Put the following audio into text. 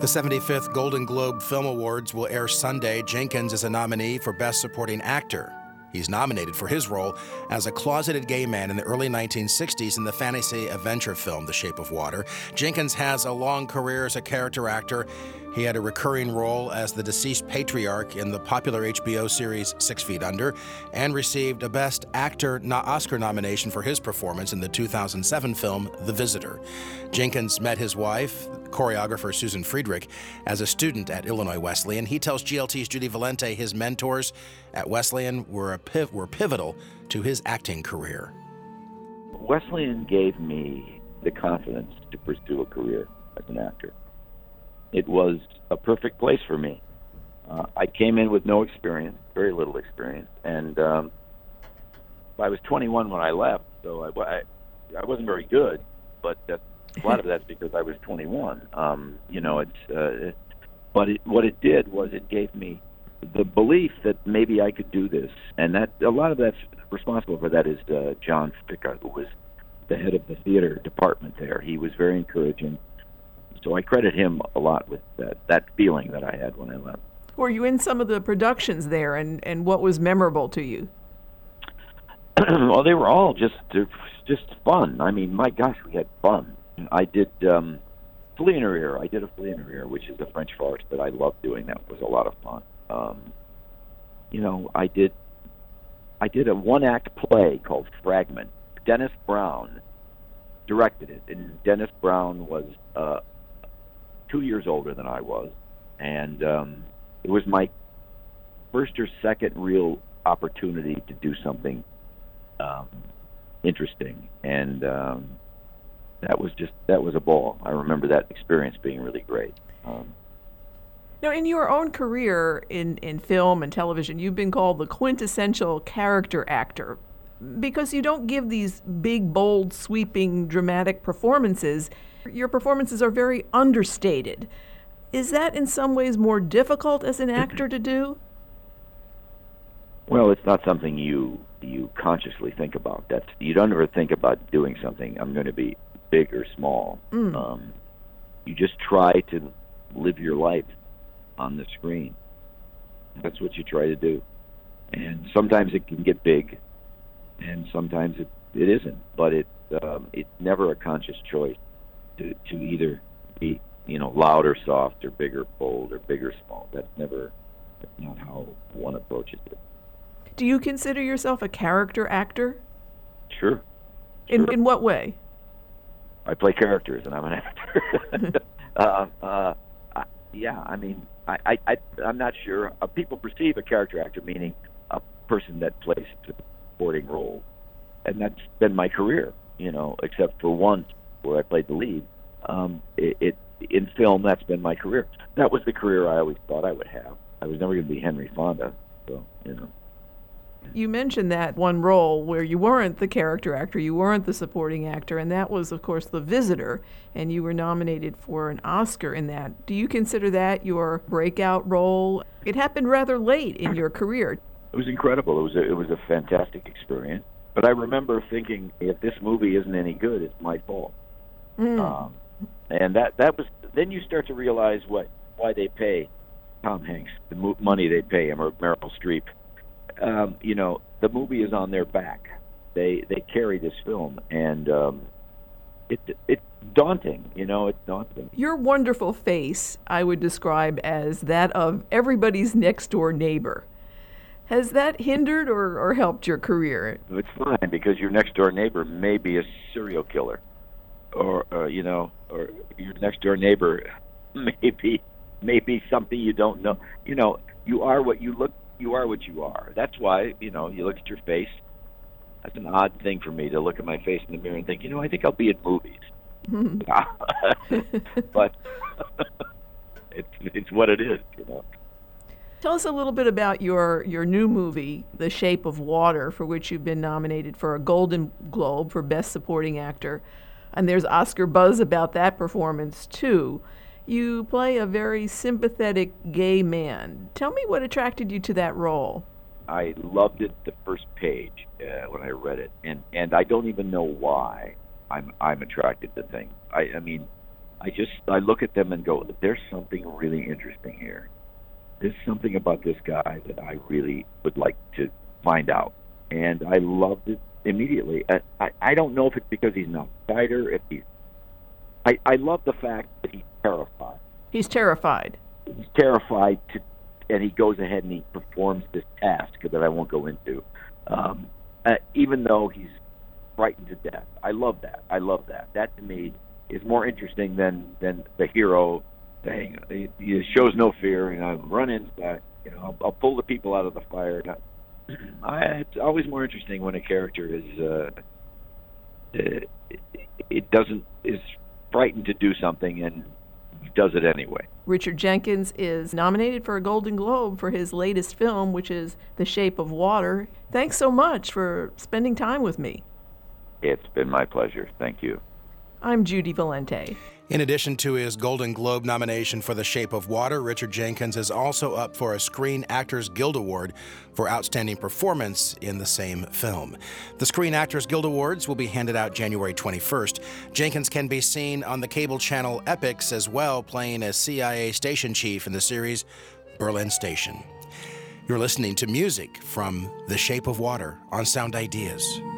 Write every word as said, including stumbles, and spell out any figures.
The seventy-fifth Golden Globe Film Awards will air Sunday. Jenkins is a nominee for Best Supporting Actor. He's nominated for his role as a closeted gay man in the early nineteen sixties in the fantasy adventure film The Shape of Water. Jenkins has a long career as a character actor. He had a recurring role as the deceased patriarch in the popular H B O series Six Feet Under and received a Best Actor Oscar nomination for his performance in the two thousand seven film The Visitor. Jenkins met his wife, choreographer Susan Friedrich, as a student at Illinois Wesleyan. He tells G L T's Judy Valente his mentors at Wesleyan were, a piv- were pivotal to his acting career. Wesleyan gave me the confidence to pursue a career as an actor. It was a perfect place for me. Uh, I came in with no experience, very little experience, and um, I was twenty-one when I left, so I, I, I wasn't very good, but that's, a lot of that's because I was twenty-one. Um, you know, it's, uh, but it, what it did was it gave me the belief that maybe I could do this, and that a lot of that's responsible for that is uh, John Ficca, who was the head of the theater department there. He was very encouraging. So I credit him a lot with that, that feeling that I had when I left. Were you in some of the productions there, and, and what was memorable to you? Well, they were all just just fun. I mean, my gosh, we had fun. I did um, Flea in Her Ear. I did a Flea in Her Ear, which is a French farce that I loved doing. That was a lot of fun. Um, you know, I did I did a one-act play called Fragment. Dennis Brown directed it, and Dennis Brown was uh, two years older than I was, and um, it was my first or second real opportunity to do something um, interesting, and um, that was just that was a ball. I remember that experience being really great. Um, now, in your own career in, in film and television, you've been called the quintessential character actor because you don't give these big, bold, sweeping, dramatic performances. Your performances are very understated. Is that in some ways more difficult as an actor to do? Well, it's not something you you consciously think about. That's you don't ever think about doing something. I'm going to be big or small. Mm. Um, you just try to live your life on the screen. That's what you try to do. And sometimes it can get big, and sometimes it, it isn't. But it um, it's never a conscious choice to to either be, you know, loud or soft or big or bold or big or small. That's never, that's not how one approaches it. Do you consider yourself a character actor? Sure. In sure. in what way? I play characters, and I'm an actor. uh, uh, I, yeah, I mean, I, I, I, I'm not sure. Uh, people perceive a character actor meaning a person that plays a supporting role, and that's been my career, you know, except for once where I played the lead. Um, it, it in film, that's been my career. That was the career I always thought I would have. I was never going to be Henry Fonda, so, you know. You mentioned that one role where you weren't the character actor, you weren't the supporting actor, and that was, of course, The Visitor, and you were nominated for an Oscar in that. Do you consider that your breakout role? It happened rather late in your career. It was incredible. It was a, it was a fantastic experience. But I remember thinking, if this movie isn't any good, it's my fault. Mm. Um, and that, that was, then you start to realize what why they pay Tom Hanks, the mo- money they pay him, or Meryl Streep. Um, you know, the movie is on their back. They they carry this film, and um, it it's daunting. You know, it's daunting. Your wonderful face, I would describe as that of everybody's next door neighbor. Has that hindered or, or helped your career? It's fine because your next door neighbor may be a serial killer, or uh, you know, or your next door neighbor may be may be something you don't know. You know, you are what you look. You are what you are. That's why, you know, you look at your face. That's an odd thing for me to look at my face in the mirror and think, you know, I think I'll be in movies. But it's it's what it is, you know. Tell us a little bit about your, your new movie, The Shape of Water, for which you've been nominated for a Golden Globe for Best Supporting Actor. And there's Oscar buzz about that performance, too. You play a very sympathetic gay man. Tell me what attracted you to that role. I loved it the first page uh, when I read it, and, and I don't even know why I'm I'm attracted to things. I, I mean, I just I look at them and go, there's something really interesting here. There's something about this guy that I really would like to find out. And I loved it immediately. I, I, I don't know if it's because he's not a fighter, if he's I, I love the fact that he's terrified. He's terrified. He's terrified to and he goes ahead and he performs this task that I won't go into. Um, uh, even though he's frightened to death. I love that. I love that. That to me is more interesting than, than the hero saying, he, he shows no fear, and I'll run inside, you know, I'll, I'll pull the people out of the fire. I, it's always more interesting when a character is, uh, it, it doesn't, is frightened to do something and does it anyway. Richard Jenkins is nominated for a Golden Globe for his latest film, which is The Shape of Water. Thanks so much for spending time with me. It's been my pleasure. Thank you. I'm Judy Valente. In addition to his Golden Globe nomination for The Shape of Water, Richard Jenkins is also up for a Screen Actors Guild Award for outstanding performance in the same film. The Screen Actors Guild Awards will be handed out January twenty-first. Jenkins can be seen on the cable channel Epix as well, playing a C I A station chief in the series Berlin Station. You're listening to music from The Shape of Water on Sound Ideas.